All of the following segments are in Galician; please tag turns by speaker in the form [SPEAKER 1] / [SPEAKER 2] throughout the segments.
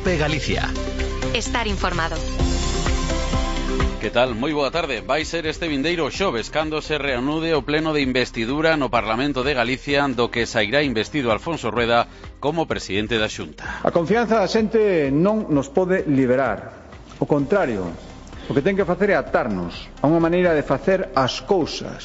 [SPEAKER 1] COPE Galicia.
[SPEAKER 2] Estar informado.
[SPEAKER 3] Que tal? Moi boa tarde. Vai ser este vindeiro xoves cando se reanude o pleno de investidura no Parlamento de Galicia, do que sairá investido Alfonso Rueda como presidente da Xunta.
[SPEAKER 4] A confianza da xente non nos pode liberar. O contrario, o que ten que facer é atarnos a unha maneira de facer as cousas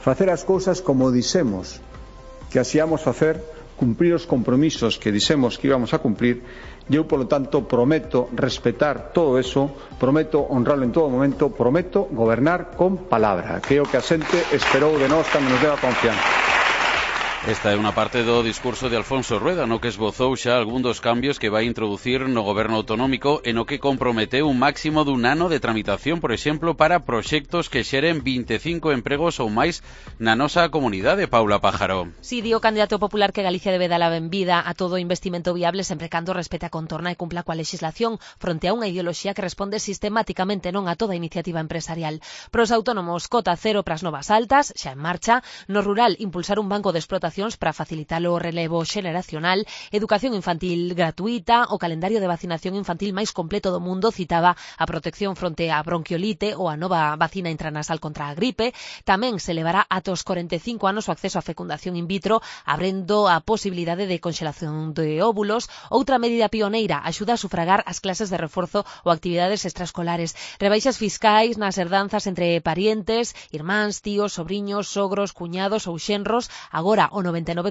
[SPEAKER 4] como dixemos que así íamos facer, cumprir os compromisos que dixemos que íbamos a cumprir. E eu, polo tanto, prometo respetar todo eso, prometo honrarlo en todo momento, prometo gobernar con palabra, que é o que a xente esperou de nós cando nos deu a confianza.
[SPEAKER 3] Esta é unha parte do discurso de Alfonso Rueda, no que esbozou xa algún dos cambios que vai introducir no goberno autonómico e no que comprometeu un máximo dun ano de tramitación, por exemplo, para proxectos que xeren 25 empregos ou máis na nosa comunidade. Paula Pájaro.
[SPEAKER 5] Si, di o candidato popular que Galicia debe dar a benvida a todo investimento viable sempre cando respete a contorna e cumpla coa legislación fronte a unha ideoloxía que responde sistematicamente non a toda iniciativa empresarial. Pros autónomos, cota cero pras novas altas, xa en marcha. No rural, impulsar un banco de explotación para facilitar o relevo xeneracional, educación infantil gratuita, o calendario de vacinación infantil máis completo do mundo, citaba a protección fronte á bronquiolite ou a nova vacina intranasal contra a gripe. Tamén se levará ata os 45 anos o acceso á fecundación in vitro, abrendo a posibilidade de conxelación de óvulos. Outra medida pioneira, axuda a sufragar as clases de reforzo ou actividades extraescolares. Rebaixas fiscais nas herdanzas entre parientes, irmáns, tíos, sobriños, sogros, cuñados ou xenros. Agora o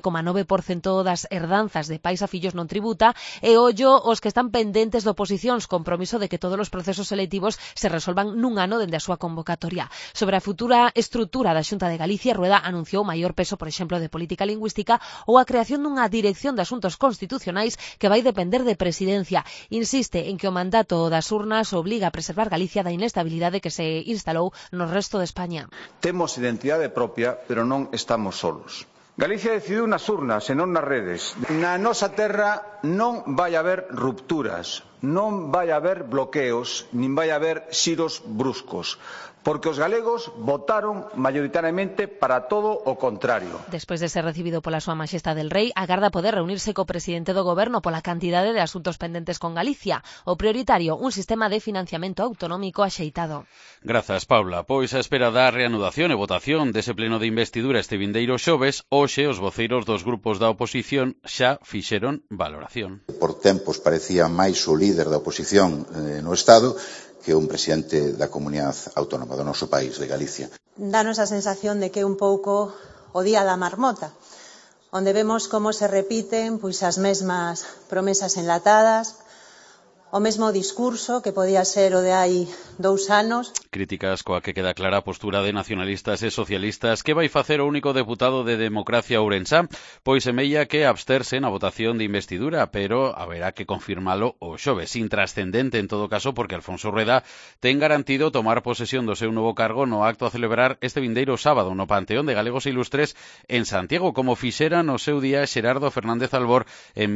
[SPEAKER 5] 99,9% das herdanzas de pais a fillos non tributa, e ollo os que están pendentes de oposicións, compromiso de que todos os procesos selectivos se resolvan nun ano dende a súa convocatoria. Sobre a futura estrutura da Xunta de Galicia, Rueda anunciou maior peso, por exemplo, de política lingüística ou a creación dunha dirección de asuntos constitucionais que vai depender de presidencia. Insiste en que o mandato das urnas obliga a preservar Galicia da inestabilidade que se instalou no resto de España.
[SPEAKER 4] Temos identidade propia, pero non estamos solos. Galicia decidiu nas urnas e non nas redes. Na nosa terra non vai haber rupturas, non vai haber bloqueos, nin vai haber xiros bruscos, porque os galegos votaron maioritariamente para todo o contrario.
[SPEAKER 5] Despois de ser recibido pola súa Maxestade el Rei, agarda poder reunirse co presidente do goberno pola cantidade de asuntos pendentes con Galicia. O prioritario, un sistema de financiamento autonómico axeitado.
[SPEAKER 3] Grazas, Paula. Pois a espera da reanudación e votación dese pleno de investidura este vindeiro xoves, hoxe os voceiros dos grupos da oposición xa fixeron valoración.
[SPEAKER 6] Por tempos parecía máis o líder da oposición no Estado que un presidente da comunidade autónoma do noso país, de Galicia.
[SPEAKER 7] Danos a sensación de que é un pouco o día da marmota, onde vemos como se repiten as mesmas promesas enlatadas, o mesmo discurso que podía ser o de hai 2 anos.
[SPEAKER 3] Críticas coa que queda clara a postura de nacionalistas e socialistas. Que vai facer o único deputado de Democracia Ourensá? Pois semella que absterse na votación de investidura, pero haberá que confirmalo o xoves. Intrascendente en todo caso, porque Alfonso Rueda ten garantido tomar posesión do seu novo cargo no acto a celebrar este vindeiro sábado no Panteón de Galegos Ilustres en Santiago, como fixera no seu día Xerardo Fernández Albor en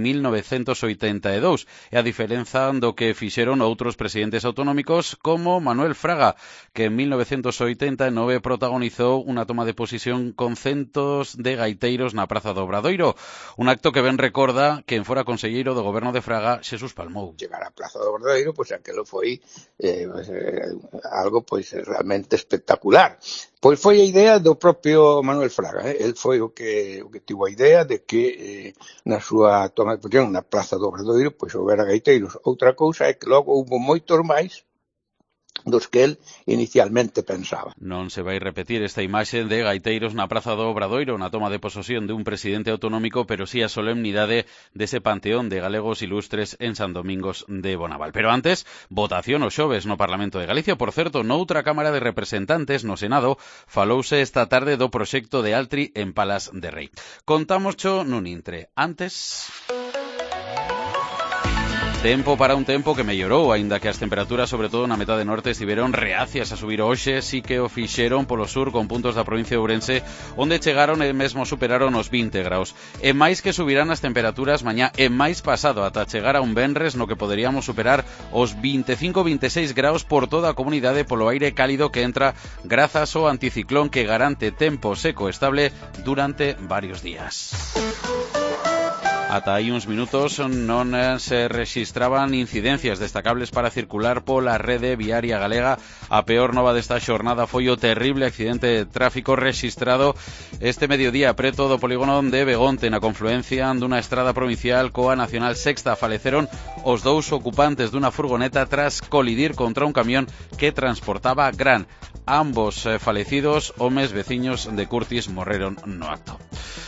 [SPEAKER 3] 1982. E a diferenza do que fixeron outros presidentes autonómicos como Manuel Fraga, que en 1989 protagonizou unha toma de posesión con centos de gaiteiros na Praza do Obradoiro, un acto que ben recorda quen fora conselleiro do goberno de Fraga, Xesús Palmou.
[SPEAKER 8] Chegar á Praza do Obradoiro, pois aquilo foi algo realmente espectacular. Pois foi a idea do propio Manuel Fraga, El foi o que tivo a idea de que na súa toma de posesión na Praza do Obradoiro pois houbera gaiteiros. Outra cousa é que logo houve moitos máis dos que el inicialmente pensaba.
[SPEAKER 3] Non se vai repetir esta imaxe de gaiteiros na Praza do Obradoiro na toma de posesión de un presidente autonómico, pero sí a solemnidade dese panteón de galegos ilustres en San Domingos de Bonaval. Pero antes, votación o xoves no Parlamento de Galicia. Por certo, noutra Cámara de Representantes, no Senado, falouse esta tarde do proxecto de Altri en Palas de Rei. Contámoscho nun intre. Antes... Tempo para un tempo que mellorou, aínda que as temperaturas, sobre todo na metade norte, estiveron reacias a subir hoxe, sí que o fixeron polo sur con puntos da provincia de Ourense, onde chegaron e mesmo superaron os 20 graus. E máis que subirán as temperaturas mañá e máis pasado ata chegar a un venres no que poderíamos superar os 25-26 graus por toda a comunidade polo aire cálido que entra grazas ao anticiclón que garante tempo seco estable durante varios días. Ata hai uns minutos non se rexistraban incidencias destacables para circular pola rede viaria galega. A peor nova desta xornada foi o terrible accidente de tráfico rexistrado este mediodía preto do polígono de Begonte, na confluencia dunha estrada provincial coa Nacional Sexta. Faleceron os dous ocupantes dunha furgoneta tras colidir contra un camión que transportaba gran. Ambos falecidos, homes veciños de Curtis, morreron no acto.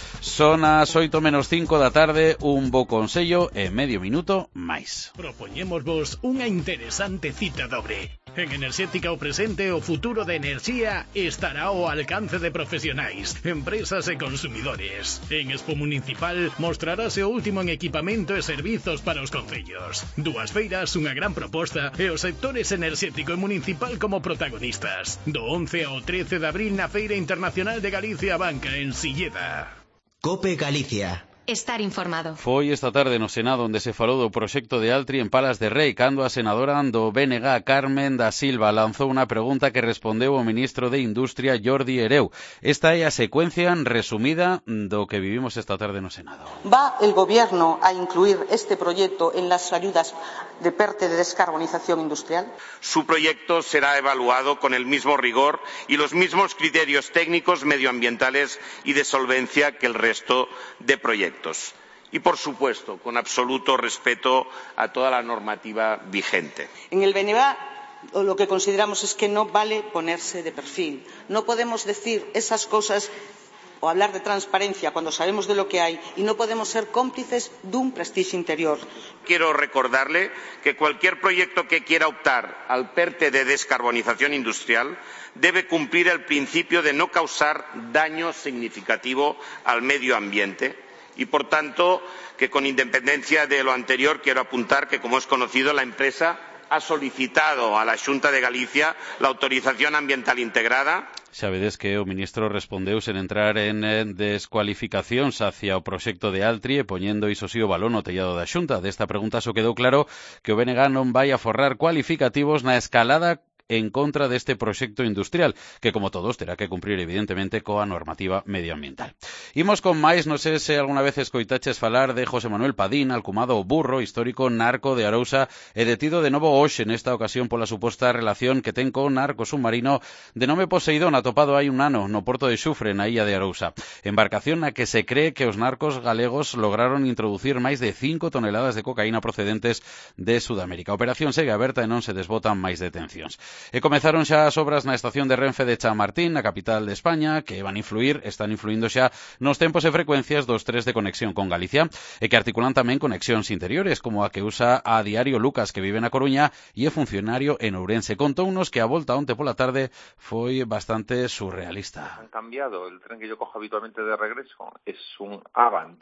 [SPEAKER 3] Son as 8:05 da tarde, un bo consello e medio minuto máis.
[SPEAKER 1] Propoñémosvos unha interesante cita dobre. En Enerxética o presente, o futuro da enerxía estará ao alcance de profesionais, empresas e consumidores. En Expo Municipal mostrarase o último en equipamento e servizos para os concellos. Dúas feiras, unha gran proposta e os sectores enerxético e municipal como protagonistas. Do 11 ao 13 de abril na Feira Internacional de Galicia Banca en Silleda.
[SPEAKER 9] COPE Galicia.
[SPEAKER 2] Estar informado.
[SPEAKER 3] Foi esta tarde no Senado onde se falou do proxecto de Altri en Palas de Rei, cando a senadora do BNG, Carmen da Silva, lanzou unha pregunta que respondeu o ministro de Industria, Jordi Hereu. Esta é a secuencia resumida do que vivimos esta tarde no Senado.
[SPEAKER 10] ¿Va el Gobierno a incluir este proyecto en las ayudas de PERTE de descarbonización industrial?
[SPEAKER 11] Su proyecto será evaluado con el mismo rigor y los mismos criterios técnicos, medioambientales y de solvencia que el resto de proyectos. Y, por supuesto, con absoluto respeto a toda la normativa vigente.
[SPEAKER 10] En el BNG lo que consideramos es que no vale ponerse de perfil. No podemos decir esas cosas o hablar de transparencia cuando sabemos de lo que hay y no podemos ser cómplices de un prestigio interior.
[SPEAKER 11] Quiero recordarle que cualquier proyecto que quiera optar al PERTE de descarbonización industrial debe cumplir el principio de no causar daño significativo al medio ambiente. Y, por tanto, que con independencia de lo anterior, quiero apuntar que, como es conocido, la empresa ha solicitado a la Xunta de Galicia la autorización ambiental integrada.
[SPEAKER 3] Xa vedes que o ministro respondeu sen entrar en descualificacións hacia o proxecto de Altri e poñendo iso sí o balón no tellado da Xunta. Desta pregunta só quedou claro que o BNG non vai a forrar cualificativos na escalada en contra deste proxecto industrial, que, como todos, terá que cumprir, evidentemente, coa normativa medioambiental. Imos con máis, non sei se alguna vez escoitaches falar de José Manuel Padín, alcumado o Burro, histórico narco de Arousa, e detido de novo hoxe, nesta ocasión, pola suposta relación que ten con narco submarino de nome Poseidón, atopado hai un ano no porto de Xufre, na illa de Arousa. Embarcación na que se cree que os narcos galegos lograron introducir máis de 5 toneladas de cocaína procedentes de Sudamérica. A operación segue aberta e non se desbotan máis detencións. E comezaron xa as obras na estación de Renfe de Chamartín, na capital de España, que están influindo xa nos tempos e frecuencias dos tres de conexión con Galicia, e que articulan tamén conexións interiores, como a que usa a diario Lucas, que vive na Coruña e é funcionario en Ourense. Contounos que a volta onte pola tarde foi bastante surrealista.
[SPEAKER 12] Han cambiado, el tren que yo cojo habitualmente de regreso es un Avant,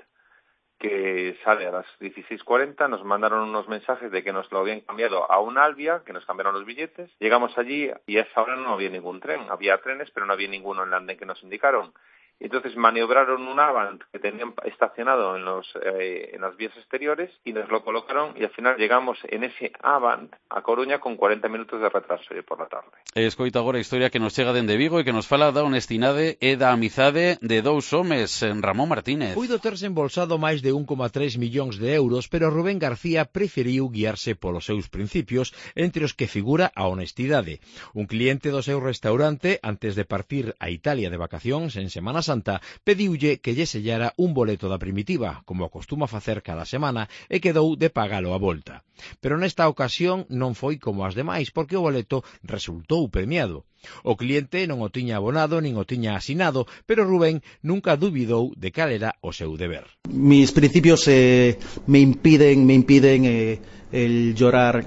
[SPEAKER 12] que sale a las 16:40, nos mandaron unos mensajes de que nos lo habían cambiado a un Albia, que nos cambiaron los billetes. Llegamos allí y a esa hora no había ningún tren. Había trenes, pero no había ninguno en el andén que nos indicaron. Entonces maniobraron un Avant que tenían estacionado en las vías exteriores y nos lo colocaron, y al final llegamos en ese Avant a Coruña con 40 minutos de retraso por la tarde.
[SPEAKER 3] Escoita agora a historia que nos chega dende Vigo e que nos fala da honestidade e da amizade de dous homes, Ramón Martínez.
[SPEAKER 13] Puido terse embolsado máis de 1,3 millóns de euros, pero Rubén García preferiu guiarse polos seus principios, entre os que figura a honestidade. Un cliente do seu restaurante, antes de partir a Italia de vacacións en Semana Santa, pediulle que lle sellara un boleto da Primitiva, como acostuma facer cada semana, e quedou de pagalo a volta. Pero nesta ocasión non foi como as demais, porque o boleto resultou premiado. O cliente non o tiña abonado nin o tiña asinado, pero Rubén nunca dubidou de cal era o seu deber.
[SPEAKER 14] Mis principios me impiden el llorar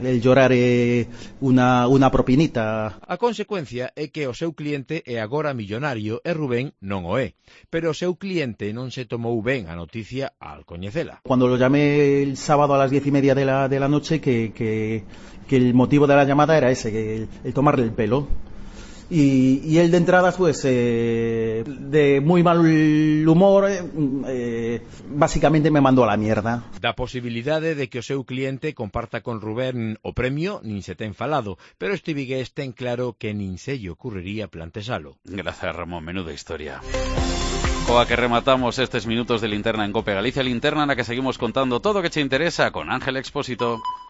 [SPEAKER 14] una propinita.
[SPEAKER 13] A consecuencia é que o seu cliente é agora millonario e Rubén non o é, pero o seu cliente non se tomou ben a noticia al coñecela.
[SPEAKER 14] Cuando lo llamé el sábado a las 10:30 de la noche, que el motivo de la llamada era ese, el tomarle el pelo. Y él de entrada, pues, de muy mal humor, básicamente me mandó a la mierda.
[SPEAKER 13] Da posibilidade de que o seu cliente comparta con Rubén o premio nin se ten falado, pero este vigués ten claro que nin se lle ocurriría plantexalo.
[SPEAKER 3] Gracias, Ramón, menuda historia. Coa que rematamos estes minutos de Linterna en Cope Galicia, linterna na que seguimos contando todo o que che interesa con Ángel Expósito.